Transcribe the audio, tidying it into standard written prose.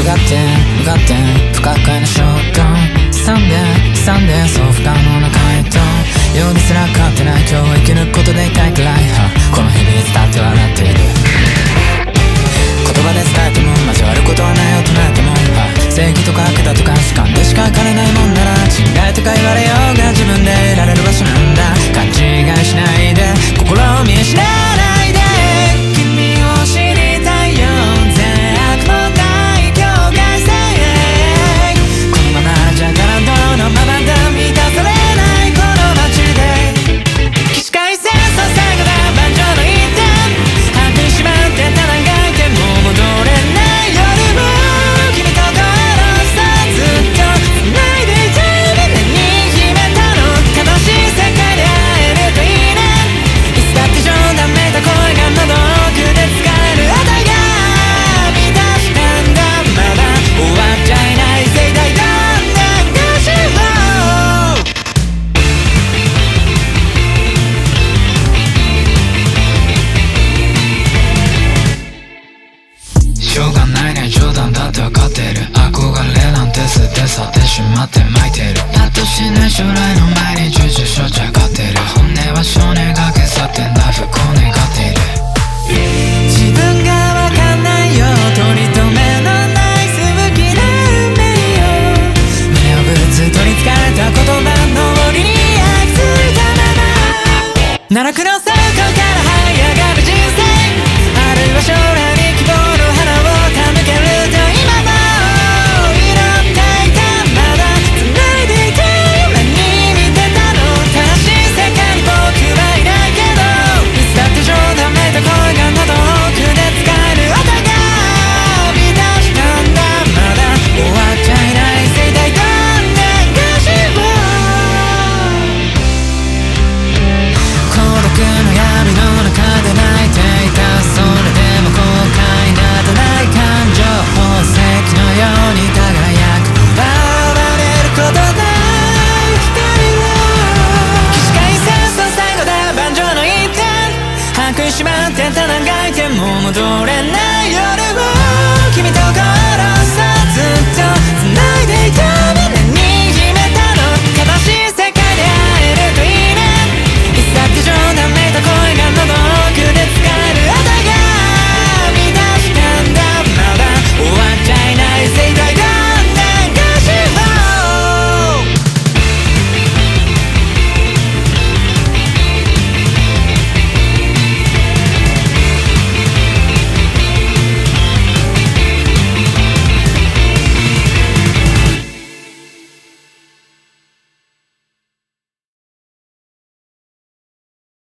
向かって向かって不可解な衝動サンデーそう不可能な回答ようですら勝ってない今日を生き抜くことで痛いくらいこの日々に伝って笑っている言葉で伝えても交わることはない大人でも正義とか悪だとか主観でしか分からないもんなら信頼とか言われようが自分で得られる場所なんだ勘違いしないで心を見失わないで君を知りたいよ善悪もない境界線このままじゃ体のままで満たされないこの街で起死回生させがだ万丈の一点歯食いしばってただがいても戻れない夜も君と声のさずっと繋いでいた胸に秘めたの楽しい世界で会えるといいねいつだって冗談めいた声が喉奥で使えるあたりが満たしたんだまだ終わっちゃいない世界どんな歌詞もしょうがないね冗談だってわかってる憧れなんて捨て去ってしまって巻いてるパッとしない将来の前に躊躇しょっちゃかってる本音は少年が消さってんだ不幸願っている